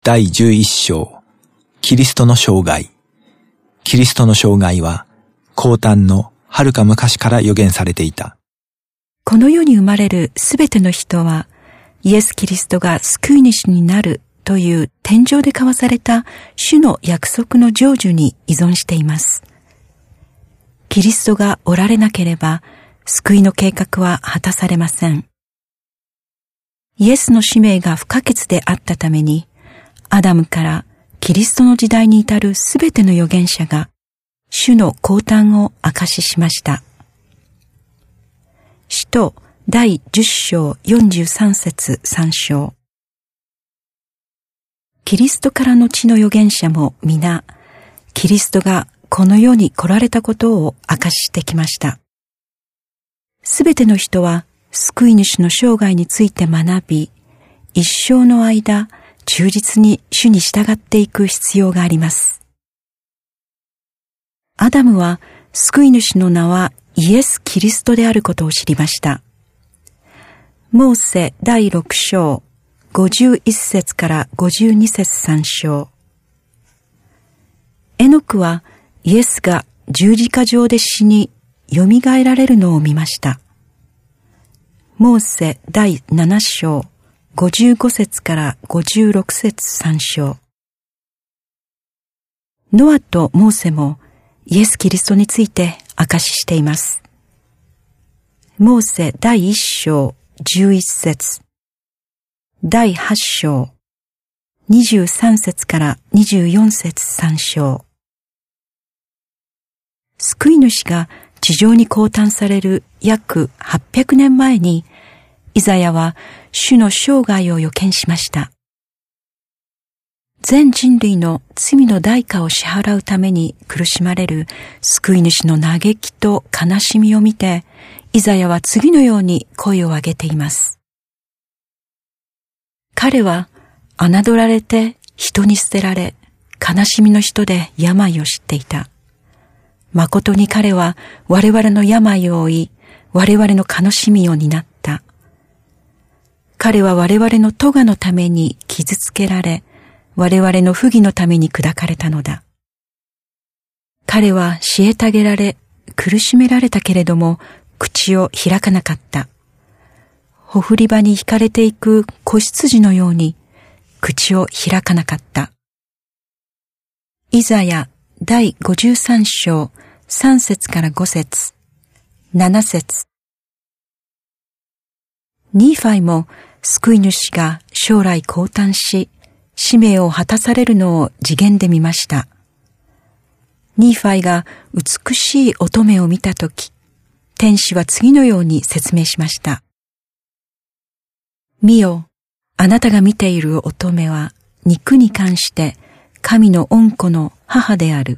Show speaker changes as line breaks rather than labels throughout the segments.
第11章、キリストの生涯。キリストの生涯は、降誕のはるか昔から予言されていた。
この世に生まれるすべての人は、イエス・キリストが救い主になるという天上で交わされた主の約束の成就に依存しています。キリストがおられなければ、救いの計画は果たされません。イエスの使命が不可欠であったために、アダムからキリストの時代に至るすべての預言者が、主の降誕を証ししました。使徒第10章43節3章。キリストからの地の預言者も皆、キリストがこの世に来られたことを証ししてきました。すべての人は救い主の生涯について学び、一生の間、忠実に主に従っていく必要があります。アダムは救い主の名はイエス・キリストであることを知りました。モーセ第6章51節から52節3章。エノクはイエスが十字架上で死によみがえられるのを見ました。モーセ第7章55節から56節3章。ノアとモーセもイエス・キリストについて証ししています。モーセ第1章11節、第8章23節から24節3章。救い主が地上に降誕される約800年前に、イザヤは主の生涯を予見しました。全人類の罪の代価を支払うために苦しまれる救い主の嘆きと悲しみを見て、イザヤは次のように声を上げています。彼は侮られて人に捨てられ、悲しみの人で病を知っていた。誠に彼は我々の病を負い、我々の悲しみを担った。彼は我々の咎のために傷つけられ、我々の不義のために砕かれたのだ。彼は虐げられ、苦しめられたけれども、口を開かなかった。ほふり場に引かれていく子羊のように、口を開かなかった。イザヤ第53章3節から5節、7節。ニーファイも救い主が将来降誕し、使命を果たされるのを次元で見ました。ニーファイが美しい乙女を見たとき、天使は次のように説明しました。見よ、あなたが見ている乙女は肉に関して神の御子の母である。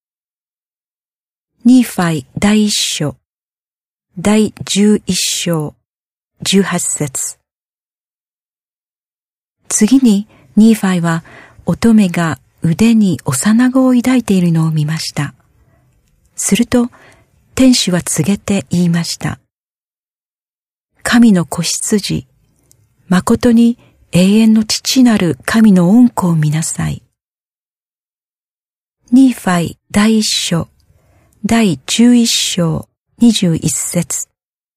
ニーファイ第一書第11章18節。次にニーファイは乙女が腕に幼子を抱いているのを見ました。すると天使は告げて言いました。神の子羊、誠に永遠の父なる神の御子を見なさい。ニーファイ第一書第11章21節。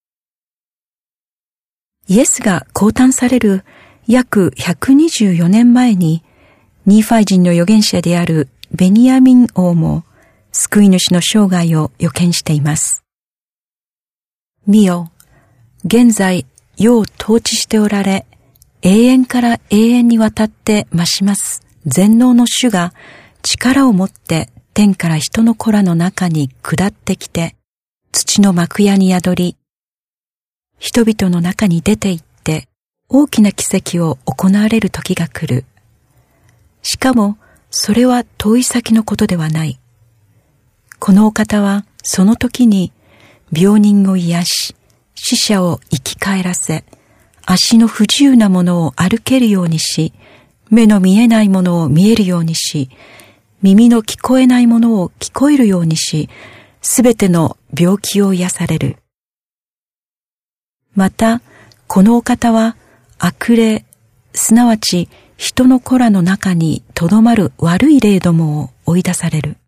イエスが降誕される約124年前に、ニーファイ人の預言者であるベニヤミン王も救い主の生涯を予見しています。見よ、現在世を統治しておられ、永遠から永遠にわたって増します全能の主が力を持って天から人の子らの中に下ってきて、土の幕屋に宿り、人々の中に出て行って大きな奇跡を行われる時が来る。しかもそれは遠い先のことではない。このお方はその時に病人を癒し、死者を生き返らせ、足の不自由なものを歩けるようにし、目の見えないものを見えるようにし、耳の聞こえないものを聞こえるようにし、すべての病気を癒される。また、このお方は悪霊、すなわち人の子らの中にとどまる悪い霊どもを追い出される。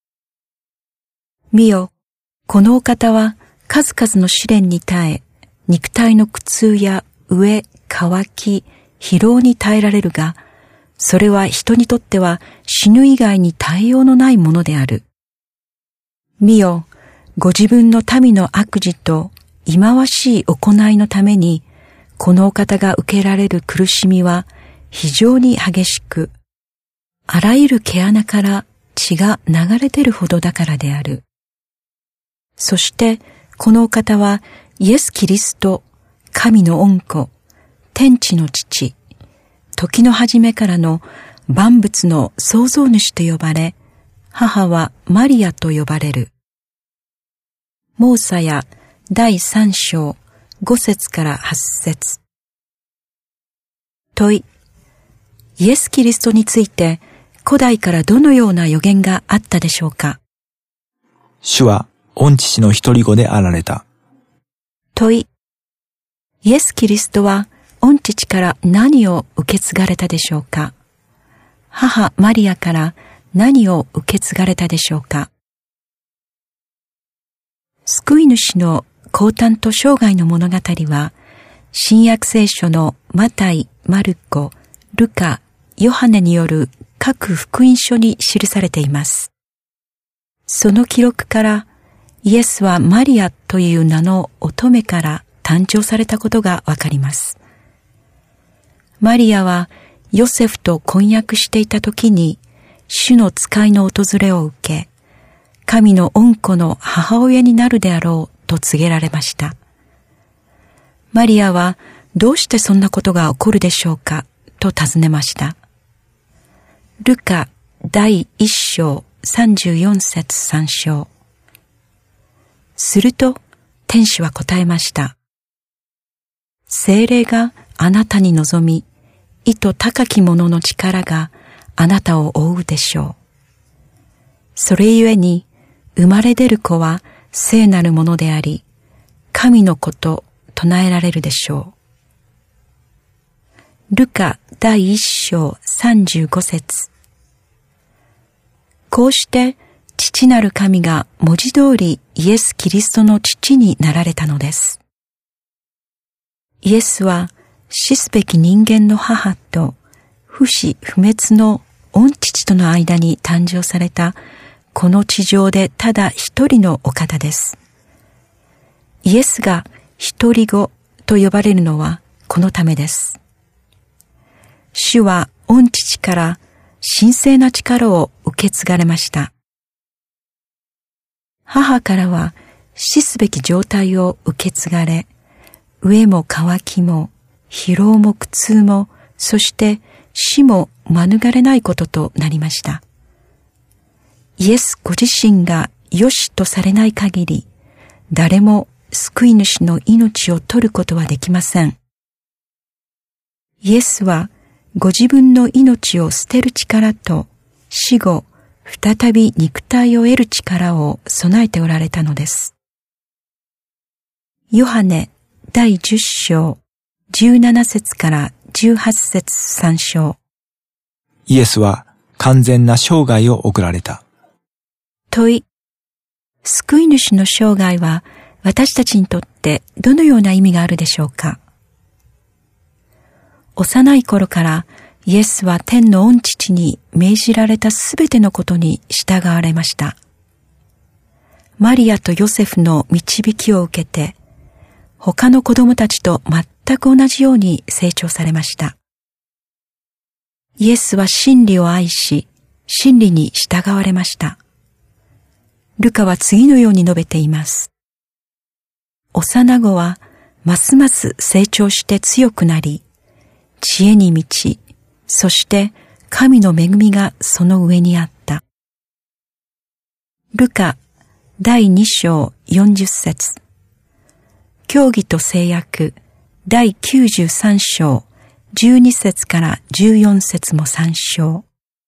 見よ、このお方は数々の試練に耐え、肉体の苦痛や飢え、渇き、疲労に耐えられるが、それは人にとっては死ぬ以外に耐えようのないものである。見よ、ご自分の民の悪事と忌まわしい行いのために、このお方が受けられる苦しみは非常に激しく、あらゆる毛穴から血が流れ出るほどだからである。そしてこのお方はイエス・キリスト、神の御子、天地の父、時の初めからの万物の創造主と呼ばれ、母はマリアと呼ばれる。モーサや第3章5節から8節。問い、イエス・キリストについて古代からどのような予言があったでしょうか。
主は御父の一人子であられた。
問い、イエス・キリストは御父から何を受け継がれたでしょうか。母マリアから何を受け継がれたでしょうか。救い主の降誕と生涯の物語は、新約聖書のマタイ、マルコ、ルカ、ヨハネによる各福音書に記されています。その記録から、イエスはマリアという名の乙女から誕生されたことがわかります。マリアはヨセフと婚約していた時に主の使いの訪れを受け、神の御子の母親になるであろうと告げられました。マリアはどうしてそんなことが起こるでしょうかと尋ねました。ルカ第1章34節3章。すると天使は答えました。聖霊があなたに臨み、意図高き者の力があなたを覆うでしょう。それゆえに生まれ出る子は聖なるものであり、神の子と唱えられるでしょう。ルカ第1章35節。こうして父なる神が文字通りイエス・キリストの父になられたのです。イエスは死すべき人間の母と不死不滅の御父との間に誕生されたこの地上でただ一人のお方です。イエスが一人子と呼ばれるのはこのためです。主は御父から神聖な力を受け継がれました。母からは死すべき状態を受け継がれ、飢えも渇きも疲労も苦痛も、そして死も免れないこととなりました。イエスご自身がよしとされない限り、誰も救い主の命を取ることはできません。イエスはご自分の命を捨てる力と死後、再び肉体を得る力を備えておられたのです。ヨハネ第10章17節から18節3章。
イエスは完全な生涯を送られた。
問い、救い主の生涯は私たちにとってどのような意味があるでしょうか。幼い頃からイエスは天の御父に命じられたすべてのことに従われました。マリアとヨセフの導きを受けて、他の子供たちと全く同じように成長されました。イエスは真理を愛し、真理に従われました。ルカは次のように述べています。幼子はますます成長して強くなり、知恵に満ち、そして神の恵みがその上にあった。ルカ第2章40節。教義と制約第93章12節から14節も参照。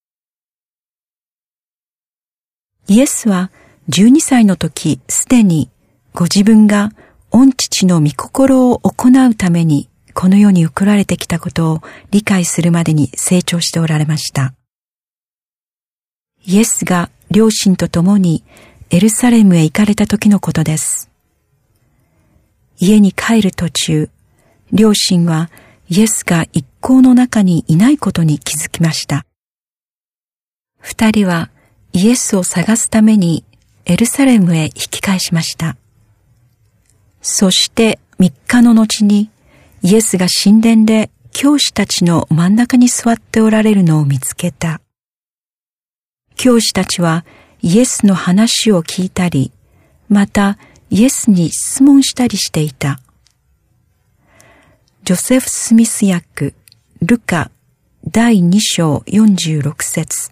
イエスは12歳の時すでにご自分が御父の御心を行うためにこの世に送られてきたことを理解するまでに成長しておられました。イエスが両親と共にエルサレムへ行かれた時のことです。家に帰る途中、両親はイエスが一行の中にいないことに気づきました。二人はイエスを探すためにエルサレムへ引き返しました。そして3日の後にイエスが神殿で教師たちの真ん中に座っておられるのを見つけた。教師たちはイエスの話を聞いたり、またイエスに質問したりしていた。ジョセフ・スミス訳、ルカ第2章46節。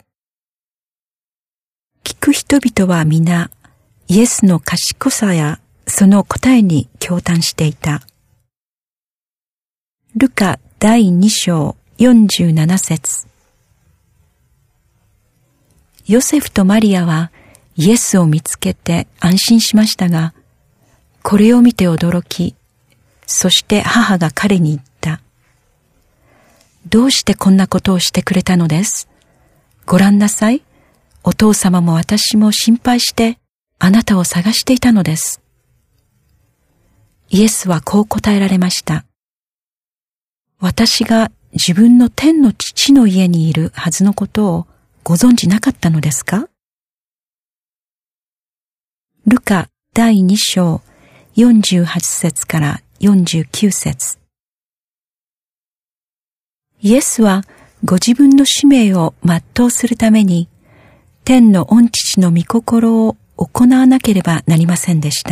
聞く人々は皆、イエスの賢さやその答えに驚嘆していた。ルカ第2章47節。ヨセフとマリアはイエスを見つけて安心しましたが、これを見て驚き、そして母が彼に言った。どうしてこんなことをしてくれたのです？ご覧なさい。お父様も私も心配してあなたを探していたのです。イエスはこう答えられました。私が自分の天の父の家にいるはずのことをご存じなかったのですか？ルカ第2章48節から49節。イエスはご自分の使命を全うするために天の御父の御心を行わなければなりませんでした。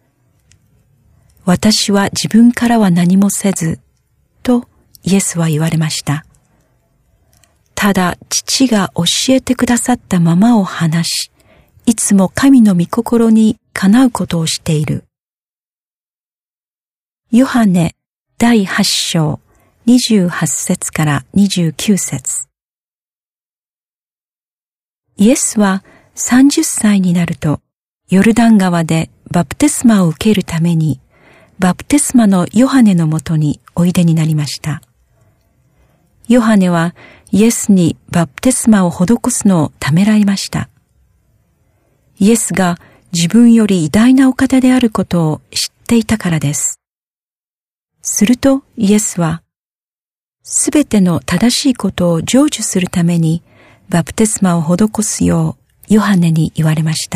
私は自分からは何もせず、とイエスは言われました。ただ父が教えてくださったままを話し、いつも神の御心にかなうことをしている。ヨハネ第8章28節から29節。イエスは30歳になると、ヨルダン川でバプテスマを受けるために、バプテスマのヨハネのもとにおいでになりました。ヨハネはイエスにバプテスマを施すのをためらいました。イエスが自分より偉大なお方であることを知っていたからです。するとイエスは、すべての正しいことを成就するためにバプテスマを施すようヨハネに言われました。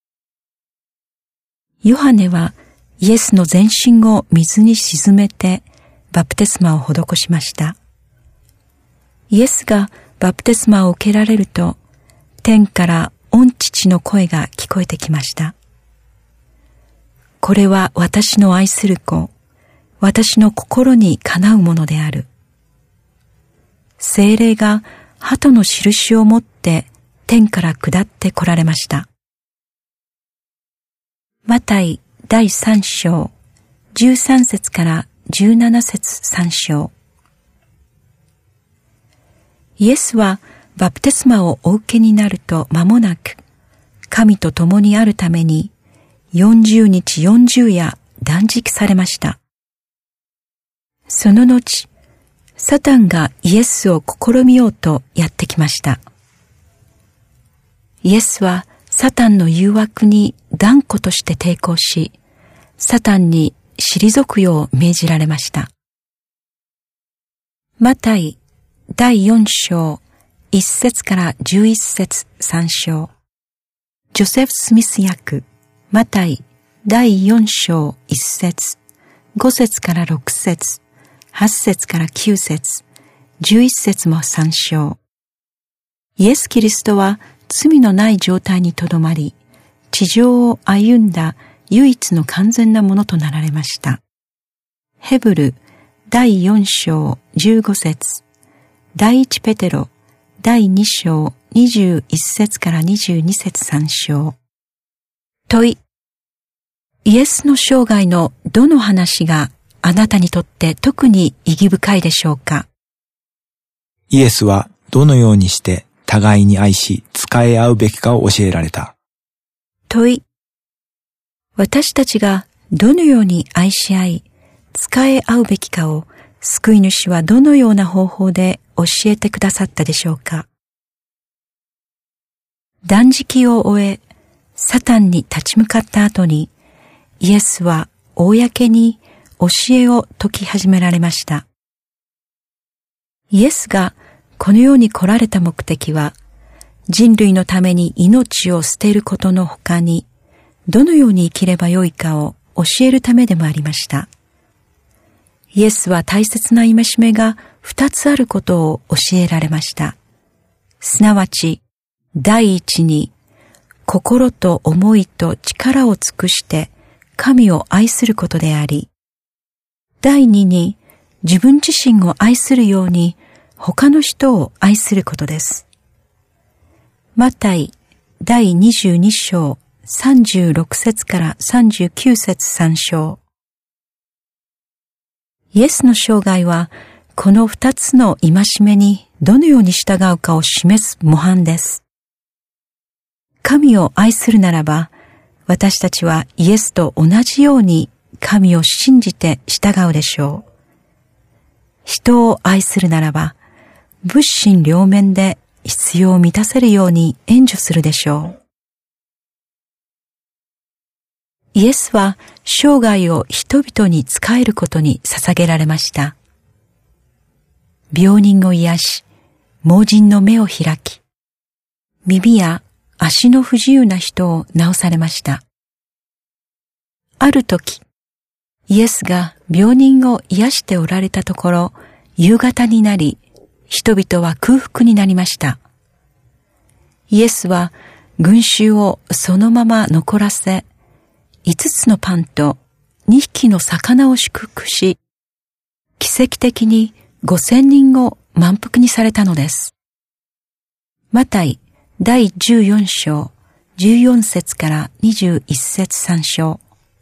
ヨハネはイエスの全身を水に沈めてバプテスマを施しました。イエスがバプテスマを受けられると、天から御父の声が聞こえてきました。これは私の愛する子、私の心にかなうものである。聖霊が鳩の印を持って天から下って来られました。マタイ第3章13節から17節3章。イエスはバプテスマをお受けになると間もなく、神と共にあるために40日40夜断食されました。その後、サタンがイエスを試みようとやってきました。イエスはサタンの誘惑に断固として抵抗し、サタンに退くよう命じられました。マタイ第4章1節から11節3章。ジョセフ・スミス訳マタイ第4章1節5節から6節8節から9節11節も3章。イエス・キリストは罪のない状態にとどまり、地上を歩んだ唯一の完全なものとなられました。ヘブル第4章15節、第一ペテロ第2章21節から22節3章。問い。イエスの生涯のどの話があなたにとって特に意義深いでしょうか？
イエスはどのようにして互いに愛し、仕え合うべきかを教えられた。
問い。私たちがどのように愛し合い、仕え合うべきかを救い主はどのような方法で教えてくださったでしょうか。断食を終え、サタンに立ち向かった後に、イエスは公に教えを説き始められました。イエスがこの世に来られた目的は、人類のために命を捨てることの他に、どのように生きればよいかを教えるためでもありました。イエスは大切な戒めが2つあることを教えられました。すなわち、第一に、心と思いと力を尽くして神を愛することであり、第二に、自分自身を愛するように他の人を愛することです。マタイ第22章36節から39節3章。イエスの生涯はこの2つの戒めにどのように従うかを示す模範です。神を愛するならば、私たちはイエスと同じように神を信じて従うでしょう。人を愛するならば、物心両面で必要を満たせるように援助するでしょう。イエスは生涯を人々に仕えることに捧げられました。病人を癒し、盲人の目を開き、耳や足の不自由な人を治されました。ある時、イエスが病人を癒しておられたところ、夕方になり、人々は空腹になりました。イエスは群衆をそのまま残らせ、5つのパンと2匹の魚を祝福し、奇跡的に5000人を満腹にされたのです。マタイ第14章14節から21節3章。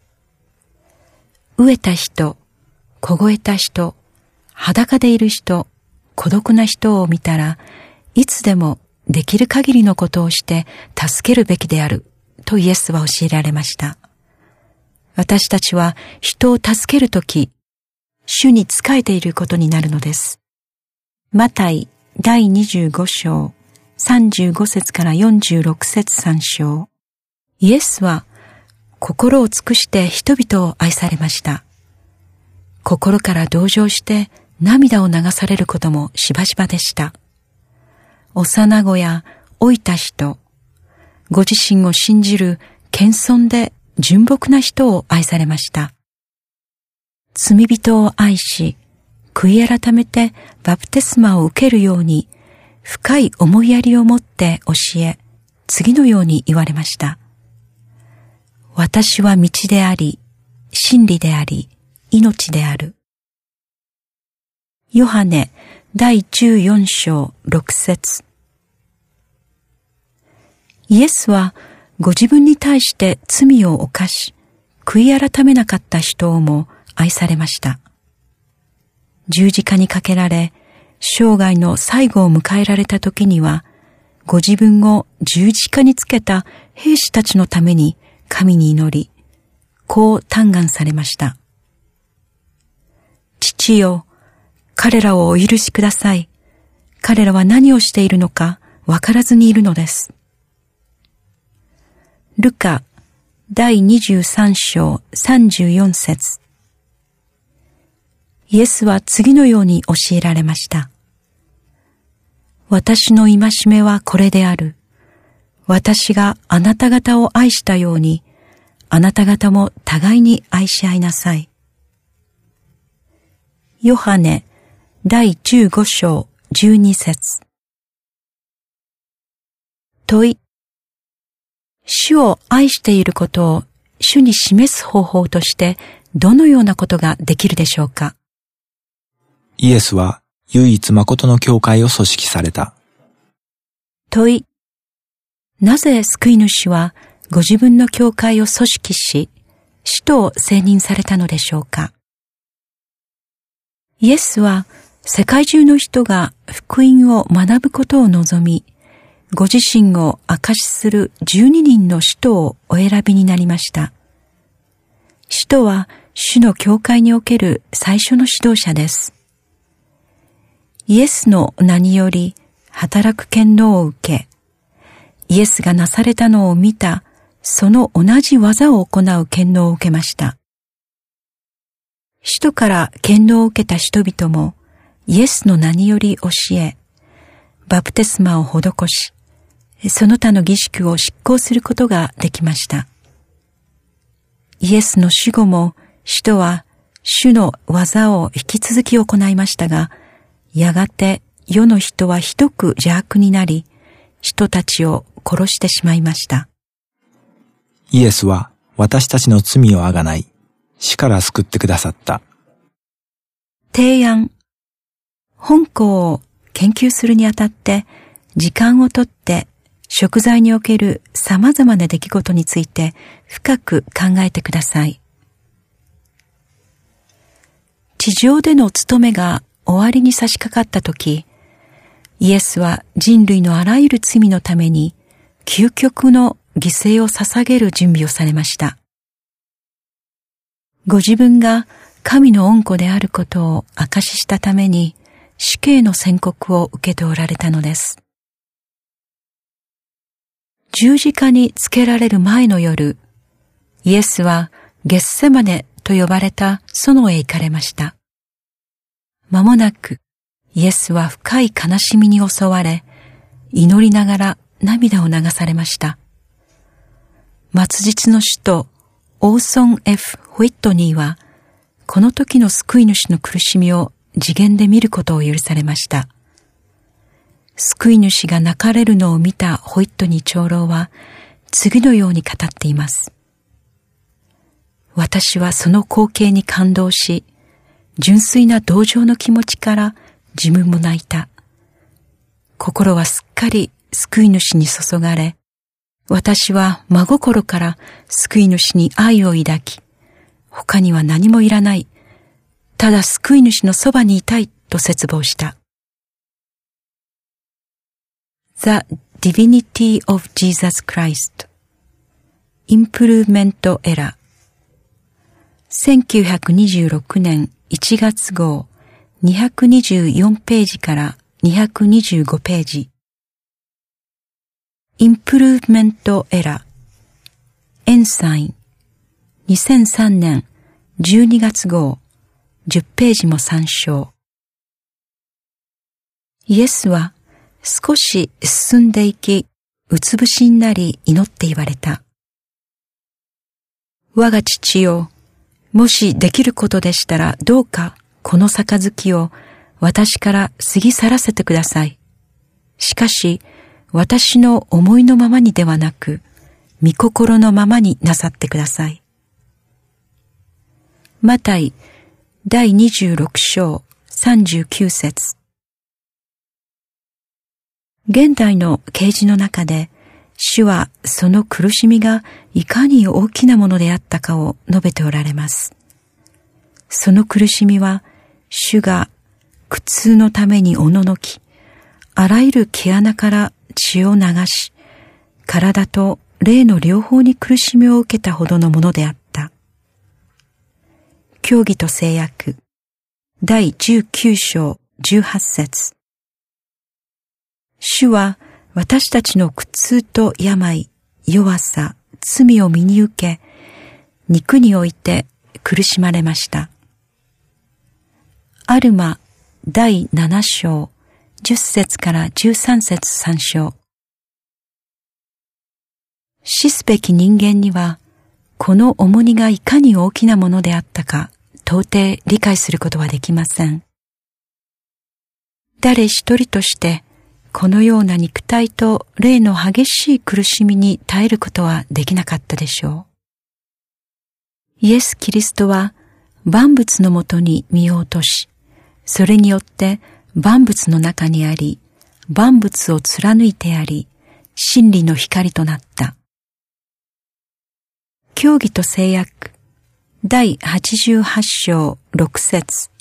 飢えた人、凍えた人、裸でいる人、孤独な人を見たら、いつでもできる限りのことをして助けるべきであるとイエスは教えられました。私たちは人を助けるとき、主に仕えていることになるのです。マタイ第25章35節から46節3章。イエスは心を尽くして人々を愛されました。心から同情して涙を流されることもしばしばでした。幼子や老いた人、ご自身を信じる謙遜で純朴な人を愛されました。罪人を愛し、悔い改めてバプテスマを受けるように深い思いやりを持って教え、次のように言われました。私は道であり、真理であり、命である。ヨハネ第14章6節。イエスはご自分に対して罪を犯し、悔い改めなかった人をも愛されました。十字架にかけられ、生涯の最後を迎えられた時には、ご自分を十字架につけた兵士たちのために神に祈り、こう嘆願されました。父よ、彼らをお許しください。彼らは何をしているのかわからずにいるのです。ルカ第23章34節。イエスは次のように教えられました。私の戒めはこれである。私があなた方を愛したように、あなた方も互いに愛し合いなさい。ヨハネ第15章12節。問い。主を愛していることを主に示す方法としてどのようなことができるでしょうか。
イエスは唯一誠の教会を組織された。
問い。なぜ救い主はご自分の教会を組織し、使徒を選任されたのでしょうか。イエスは世界中の人が福音を学ぶことを望み、ご自身を証しする12人の使徒をお選びになりました。使徒は主の教会における最初の指導者です。 イエスの名により働く権能を受け、イエスがなされたのを見たその同じ技を行う権能を受けました。使徒から権能を受けた人々もイエスの名により教え、バプテスマを施し、その他の儀式を執行することができました。イエスの死後も使徒は主の技を引き続き行いましたが、やがて世の人はひどく邪悪になり、人たちを殺してしまいました。
イエスは私たちの罪をあがない、死から救ってくださった。
提案。本項を研究するにあたって時間をとって食材における様々な出来事について深く考えてください。地上での務めが終わりに差し掛かったとき、イエスは人類のあらゆる罪のために究極の犠牲を捧げる準備をされました。ご自分が神の御子であることを証ししたために死刑の宣告を受けておられたのです。十字架につけられる前の夜、イエスはゲッセマネと呼ばれた園へ行かれました。間もなくイエスは深い悲しみに襲われ、祈りながら涙を流されました。末日の首都オーソン・ F ・ホイットニーは、この時の救い主の苦しみを次元で見ることを許されました。救い主が泣かれるのを見たホイットニー長老は、次のように語っています。私はその光景に感動し、純粋な同情の気持ちから自分も泣いた。心はすっかり救い主に注がれ、私は真心から救い主に愛を抱き、他には何もいらない。ただ救い主のそばにいたいと切望した。The Divinity of Jesus Christ Improvement Error 1926年1月号224ページから225ページ。Improvement Error エンサイン2003年12月号10ページも参照。イエスは少し進んでいき、うつ伏しになり祈って言われた。我が父よ、もしできることでしたらどうかこの杯を私から過ぎ去らせてください。しかし私の思いのままにではなく、御心のままになさってください。マタイ第26章39節。現代の啓示の中で、主はその苦しみがいかに大きなものであったかを述べておられます。その苦しみは、主が苦痛のためにおののき、あらゆる毛穴から血を流し、体と霊の両方に苦しみを受けたほどのものであった。教義と誓約第19章18節。主は私たちの苦痛と病、弱さ、罪を身に受け、肉において苦しまれました。アルマ第7章10節から13節参照。死すべき人間には、この重荷がいかに大きなものであったか、到底理解することはできません。誰一人として、このような肉体と霊の激しい苦しみに耐えることはできなかったでしょう。イエス・キリストは万物のもとに身を落とし、それによって万物の中にあり、万物を貫いてあり、真理の光となった。教義と誓約第88章6節。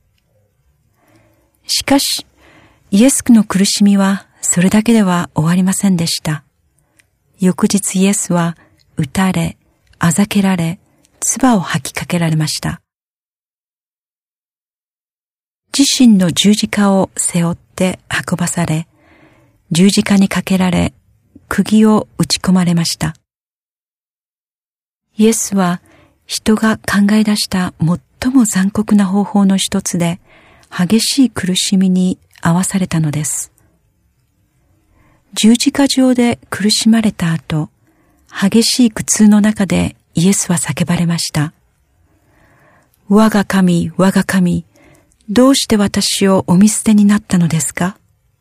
しかし、イエスの苦しみはそれだけでは終わりませんでした。翌日イエスは打たれ、あざけられ、唾を吐きかけられました。 自身の十字架を背負って運ばされ、十字架にかけられ、釘を打ち込まれました。イエスは人が考え出した最も残酷な方法の一つで、激しい苦しみに遭わされたのです。十字架上で苦しまれた後、激しい苦痛の中でイエスは叫ばれました。我が神、我が神、どうして私をお見捨てになったのですか？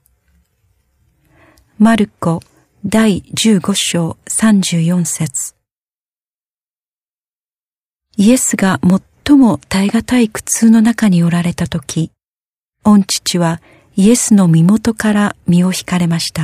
マルコ第15章34節。イエスが最も耐え難い苦痛の中におられたとき、御父はイエスの身元から身を引かれました。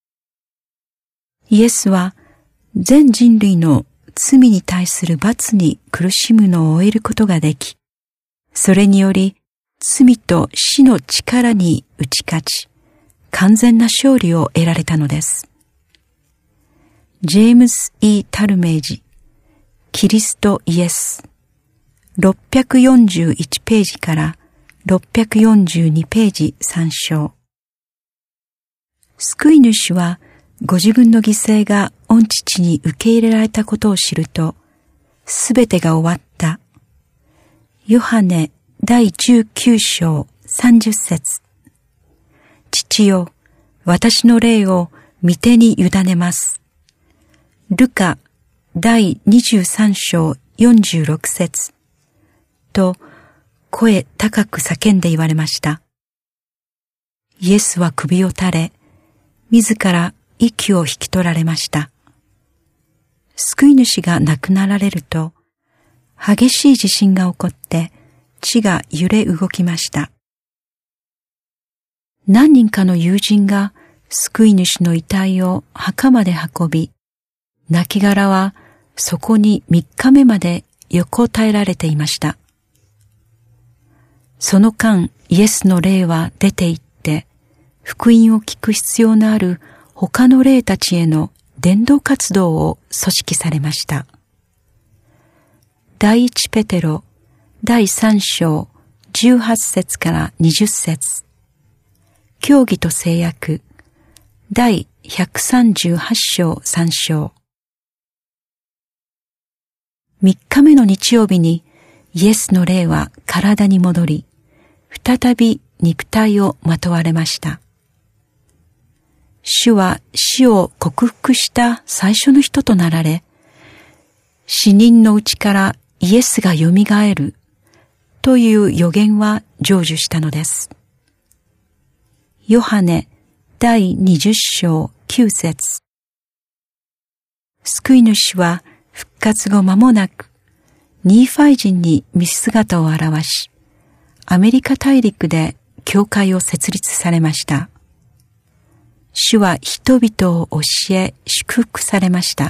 イエスは全人類の罪に対する罰に苦しむのを終えることができ、それにより罪と死の力に打ち勝ち、完全な勝利を得られたのです。ジェームス・E・タルメージ、キリスト・イエス、641ページから642ページ参照。救い主はご自分の犠牲が御父に受け入れられたことを知ると、すべてが終わった。ヨハネ第19章30節。父よ、私の霊を御手に委ねます。ルカ第23章46節。と、声高く叫んで言われました。イエスは首を垂れ、自ら息を引き取られました。救い主が亡くなられると、激しい地震が起こって地が揺れ動きました。何人かの友人が救い主の遺体を墓まで運び、亡骸はそこに3日目まで横たえられていました。その間、イエスの霊は出て行って、福音を聞く必要のある他の霊たちへの伝道活動を組織されました。第一ペテロ第3章18節から20節。教義と制約第138章3章。3日目の日曜日にイエスの霊は体に戻り、再び肉体をまとわれました。主は死を克服した最初の人となられ、死人のうちからイエスがよみがえるという予言は成就したのです。ヨハネ第20章9節。救い主は復活後間もなく、ニーファイ人に見姿を現し、アメリカ大陸で教会を設立されました。主は人々を教え祝福されました。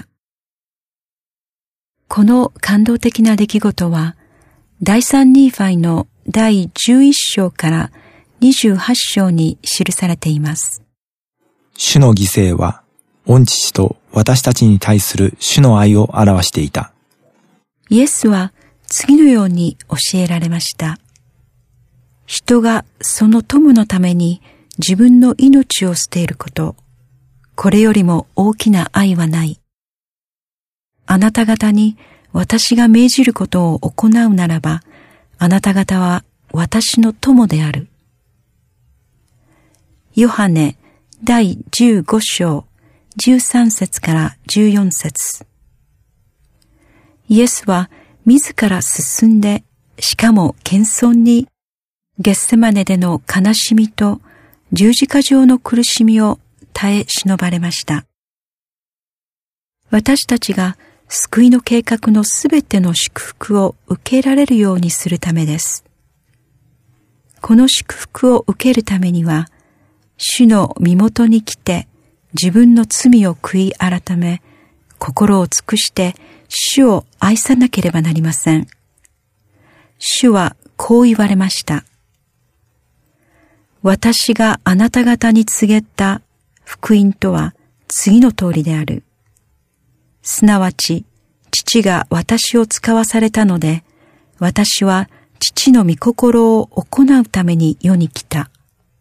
この感動的な出来事は、第三ニーファイの第11章から28章に記されています。
主の犠牲は、御父と私たちに対する主の愛を表していた。
イエスは次のように教えられました。人がその友のために自分の命を捨てること、これよりも大きな愛はない。あなた方に私が命じることを行うならば、あなた方は私の友である。ヨハネ第15章13節から14節。イエスは自ら進んで、しかも謙遜にゲッセマネでの悲しみと十字架上の苦しみを耐え忍ばれました。私たちが救いの計画のすべての祝福を受けられるようにするためです。この祝福を受けるためには、主の身元に来て自分の罪を悔い改め、心を尽くして主を愛さなければなりません。主はこう言われました。私があなた方に告げた福音とは次の通りである。すなわち、父が私を使わされたので、私は父の御心を行うために世に来た。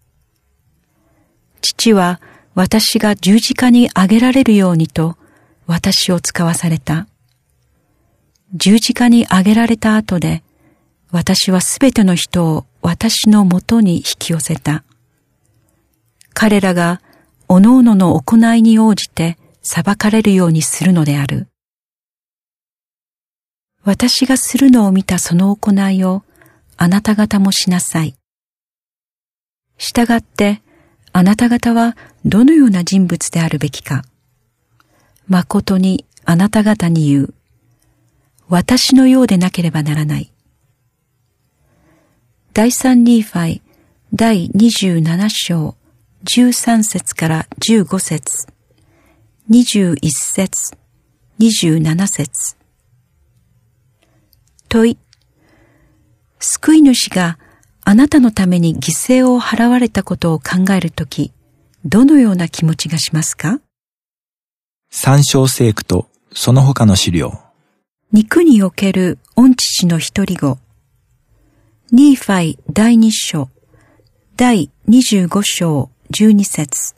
父は私が十字架にあげられるようにと私を使わされた。十字架にあげられた後で、私はすべての人を私のもとに引き寄せた。彼らがおのおのの行いに応じて裁かれるようにするのである。私がするのを見たその行いをあなた方もしなさい。したがってあなた方はどのような人物であるべきか。誠にあなた方に言う。私のようでなければならない。第三ニーファイ第27章13節から15節、21節、27節。問い。救い主があなたのために犠牲を払われたことを考えるとき、どのような気持ちがしますか？
参照聖句とその他の資料。
肉における御父の独り子。ニーファイ第2章第25章12節。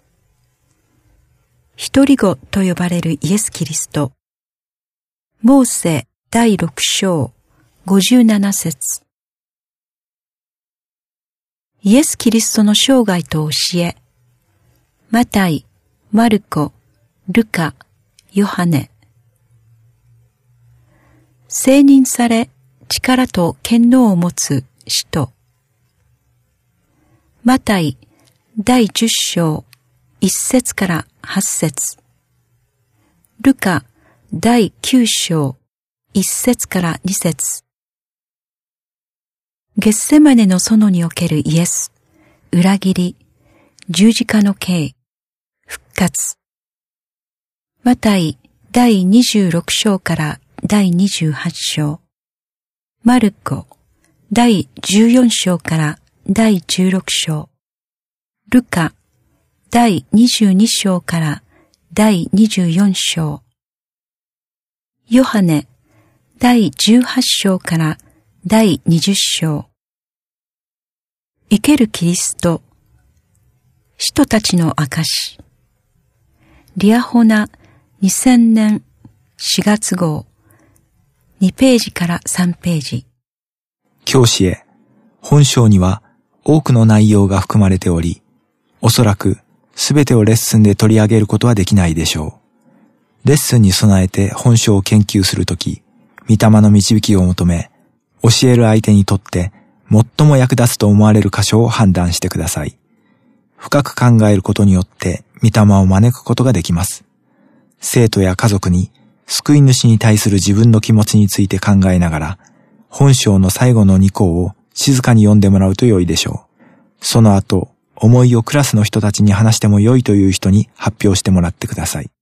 独り子と呼ばれるイエス・キリスト。モーセ第6章57節。イエス・キリストの生涯と教え。マタイ、マルコ、ルカ、ヨハネ。聖任され、力と権能を持つ使徒。マタイ第10章1節から8節。ルカ第9章1節から2節。ゲッセマネの園におけるイエス、裏切り、十字架の刑、復活。マタイ第26章から第28章。マルコ第14章から第16章。ルカ第22章から第24章。ヨハネ第18章から第20章。生けるキリスト、使徒たちの証。リアホナ2000年4月号2ページから3ページ。
教師へ、本章には多くの内容が含まれており、おそらくすべてをレッスンで取り上げることはできないでしょう。レッスンに備えて本章を研究するとき、御霊の導きを求め、教える相手にとって最も役立つと思われる箇所を判断してください。深く考えることによって御霊を招くことができます。生徒や家族に救い主に対する自分の気持ちについて考えながら、本章の最後の2項を静かに読んでもらうと良いでしょう。その後、思いをクラスの人たちに話しても良いという人に発表してもらってください。